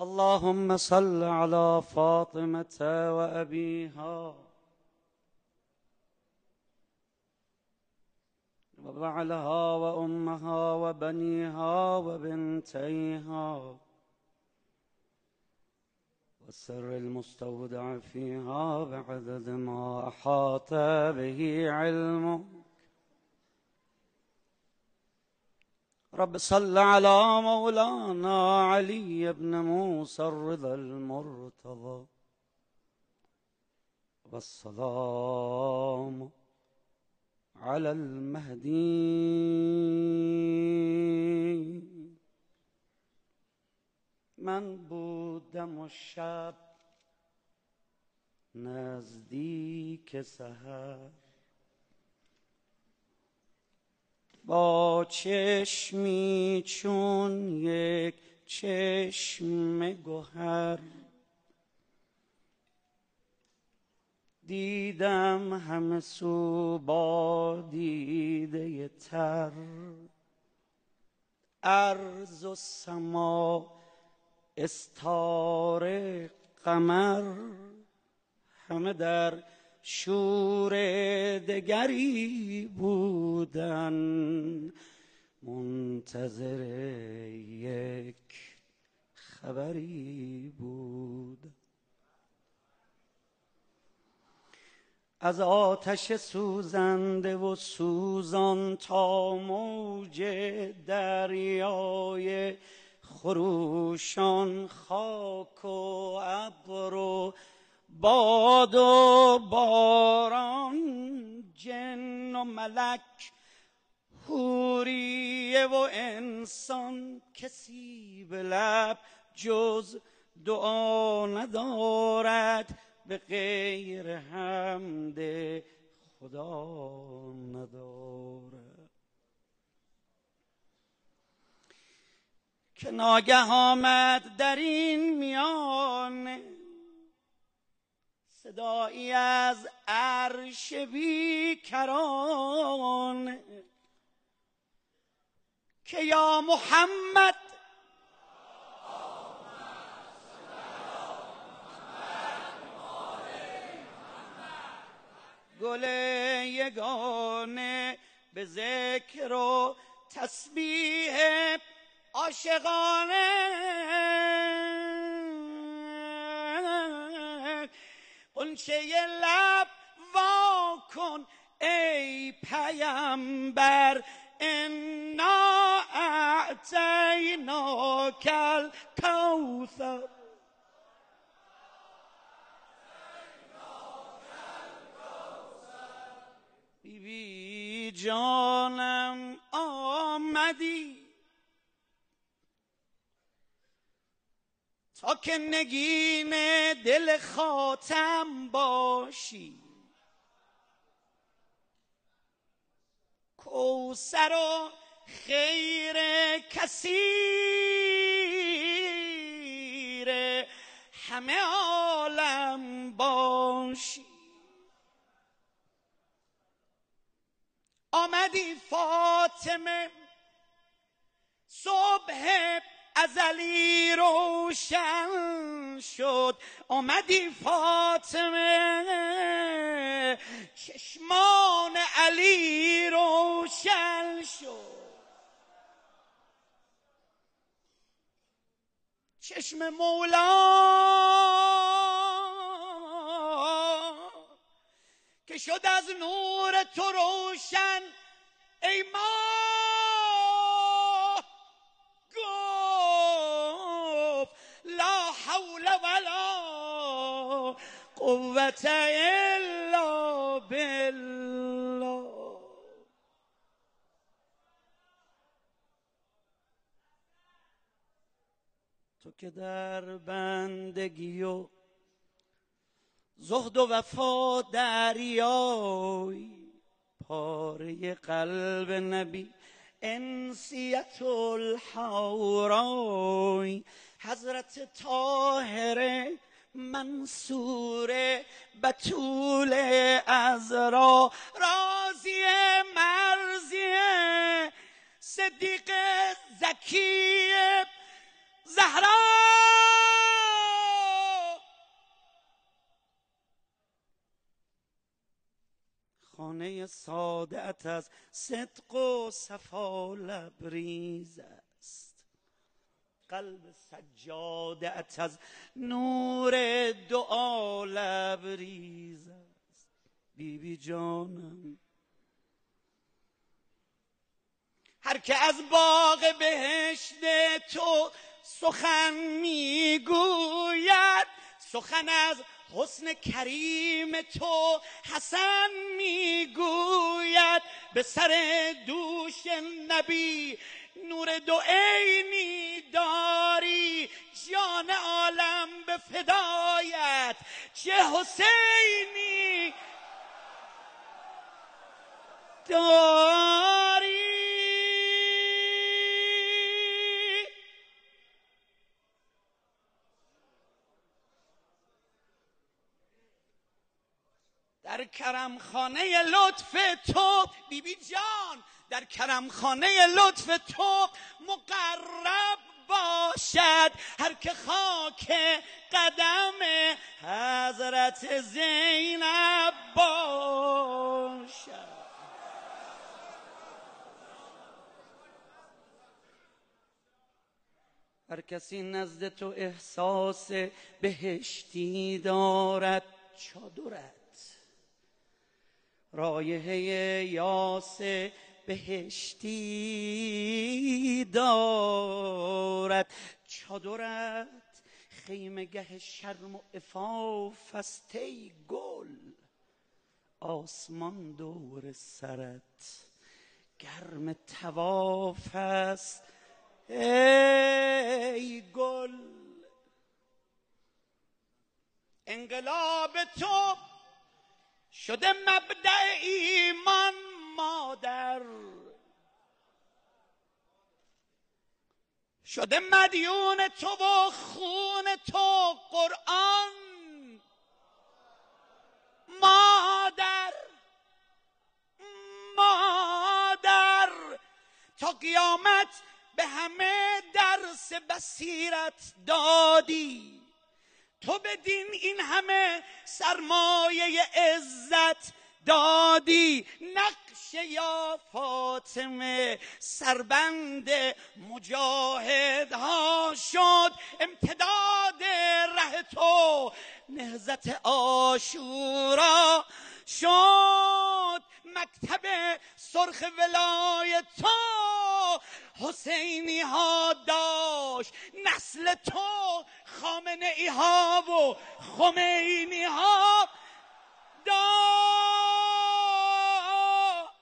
اللهم صل على فاطمة وأبيها وبعلها وأمها وبنيها وبنتيها والسر المستودع فيها بعدد ما أحاط به علمك. رب صل على مولانا علي بن موسى الرضا المرتضى والسلام على المهدي من بودم و شب نزدیک سحر با چشمی چون یک چشم گوهر دیدم همه سو با دیده تر، ارض و سما استاره قمر همه در شور دگری بودن، منتظر یک خبری بود. از آتش سوزنده و سوزان تا موج دریای خروشان، خاک و ابر و باد و باران، جن و ملک، حوریه و انسان، کسی به لب جز دعا ندارد، به غیر حمد خدا ندارد. که ناگه آمد در این میان صدایی از عرش بیکران که یا محمد گل یگانه به ذکر و تسبیح عاشقانه، غنچه لب وا کن ای پیامبر، انا اعطیناک الکوثر. بیبی جانم آمدی تا که نگین دل خاتم باشی، کوثر و خیر کثیر همه عالم باشی. آمدی فاطمه صبح ازلی روشن شد، آمدی فاطمه چشمان علی روشن شد. چشم مولا که شد از نور تو روشن، ای ماه گفت لا حول ولا قوة الا بالله. تو که در بندگی و زهد و وفا دریای، پاره قلب نبی انسیت الحورای، حضرت طاهره منصور بتول عذرا، راضی مرضی صدیق زکی زهرا، خانه سادت از صدق و صفا لبریز است، قلب سجادت از نور دعا لبریز است. بی بی جانم، هر که از باغ بهشت تو سخن میگوید، سخن از حسن کریم تو حسن میگوید. به سر دوش نبی نور دو عینی داری، جان عالم به فدایت چه حسینی داری. در کرم خانه لطف تو بی بی جان، در کرم خانه لطف تو مقرب باشد هر که خاک قدم حضرت زینب باشد. هر کسی نزد تو احساس بهشتی دارد، چادرت رایحه یاس بهشتی دارد. چادرت خیمگه شرم و عفاف است ای گل، آسمان دور سرت گرم طواف است ای گل. انقلاب تو شده مبدأ ایمان مادر، شده مدیون تو و خون تو قرآن مادر. مادر تا قیامت به همه درس بصیرت دادی، تو بدین این همه سرمایه عزت دادی. نقش یا فاطمه سربند مجاهدها شد، امتداد ره تو نهضت عاشورا شد. مکتب سرخ ولایت تو حسینی ها داشت، نسل تو خامنه ای ها و خمینی ها داشت.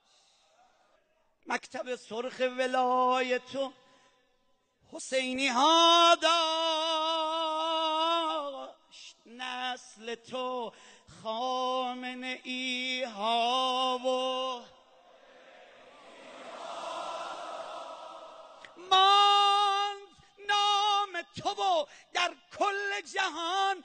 مکتب سرخ ولایت تو حسینی ها داشت، نسل تو خامنه ای ها و ماند نام تو و در کل جهان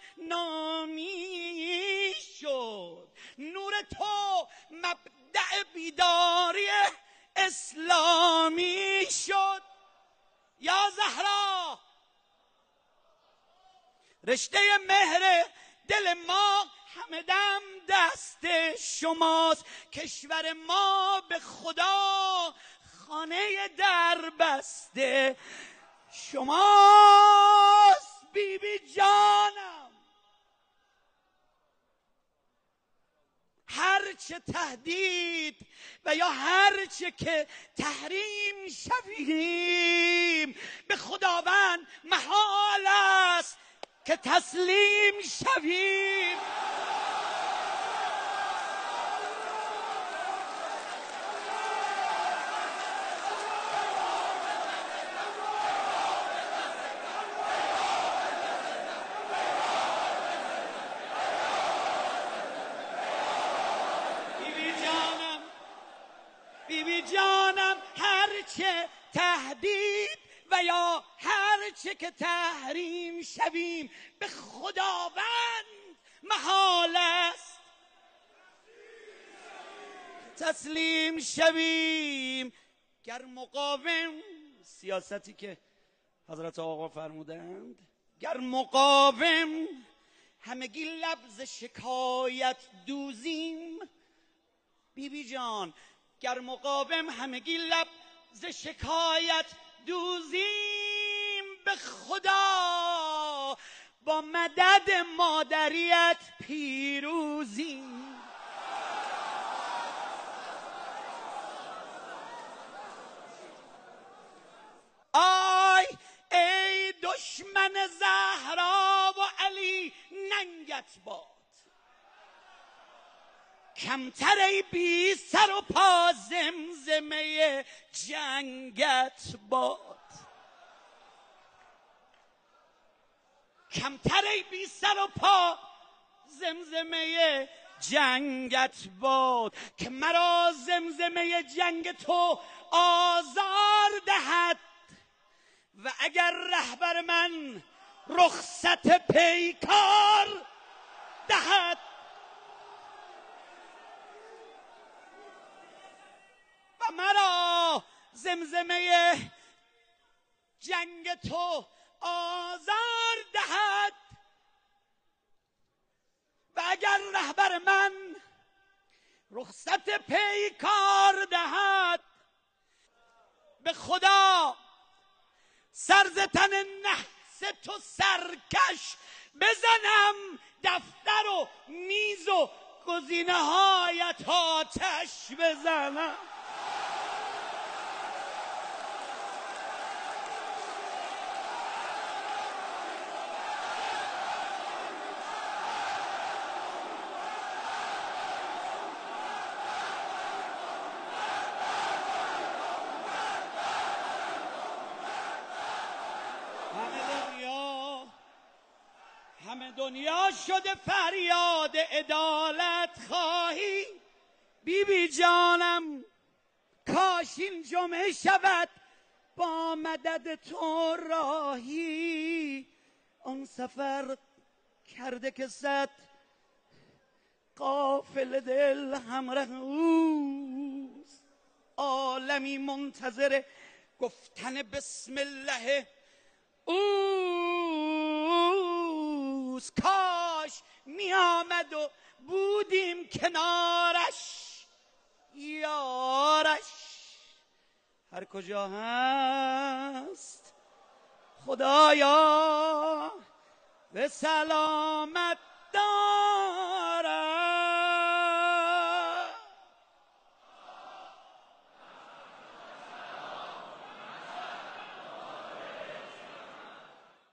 نامی شد. نور تو مبدأ بیداری اسلامی شد. یا زهرا، رشته مهر دل ما همه دم دست شماست، کشور ما به خدا خانه در بسته شماست. بی بی جانم، هرچه تهدید و یا هرچه که تحریم شویم، به خداوند محال است که تسلیم شویم. بی بی جانم، هرچه تهدید و یا هرچه که تحریم شویم، به خداوند محال است تسلیم شویم. گر مقاوم، سیاستی که حضرت آقا فرمودند، گر مقاوم همگی لبز شکایت دوزیم، بیبی جان گر مقاوم همگی لب ز شکایت دوزیم، به خدا با مدد مادریت پیروزیم. آی ای دشمن زهرا و علی ننگت باد، کمتر ای بی سر و پا زمزمه جنگت باد. کمتر ای بی سر و پا زمزمه جنگت باد، که مرا زمزمه جنگ تو آزار دهد، و اگر رهبر من رخصت پیکار دهد. و مرا زمزمه جنگ تو آزار دهد، و اگر رهبر من رخصت پیکار دهد، به خدا سر ز تن نحس تو سرکش بزنم، دفتر و میز و گزینه هایت آتش بزنم. همه دنیا شده فریاد عدالت خواهی، بیبی جانم کاش این جمعه شود با مدد تو راهی. آن سفر کرده که صد قافل دل همراه اوست، عالمی منتظر گفتن بسم الله اوست. کاش می آمد و بودیم کنارش یارش، هر کجا هست خدایا به سلامت دار.